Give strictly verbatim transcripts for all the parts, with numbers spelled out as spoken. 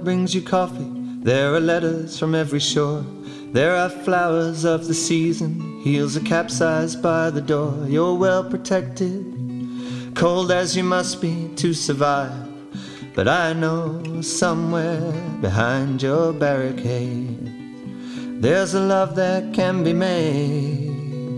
brings you coffee. There are letters from every shore. There are flowers of the season. Heels are capsized by the door. You're well protected, cold as you must be to survive. But I know somewhere behind your barricade there's a love that can be made.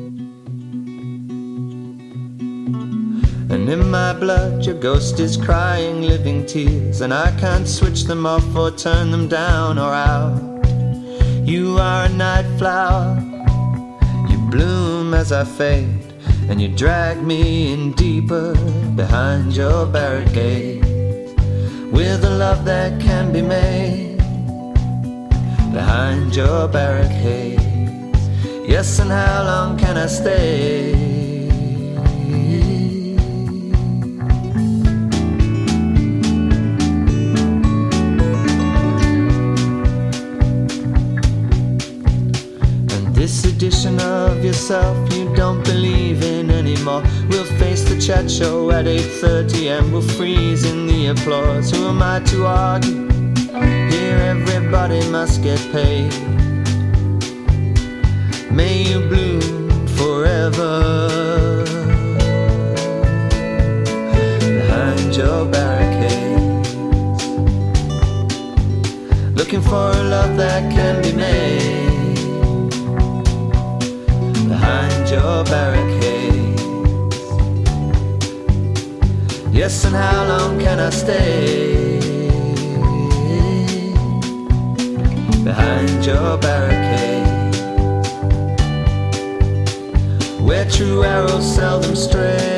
And in my blood your ghost is crying living tears, and I can't switch them off or turn them down or out. You are a night flower, you bloom as I fade, and you drag me in deeper behind your barricade. With a love that can be made behind your barricades. Yes, and how long can I stay? And this edition of yourself you don't believe in anymore. We'll face the chat show at eight thirty and we'll freeze in the applause. Who am I to argue? Here everybody must get paid. May you bloom forever behind your barricades. Looking for a love that can be made behind your barricades. Yes, and how long can I stay behind your barricade, where true arrows seldom stray?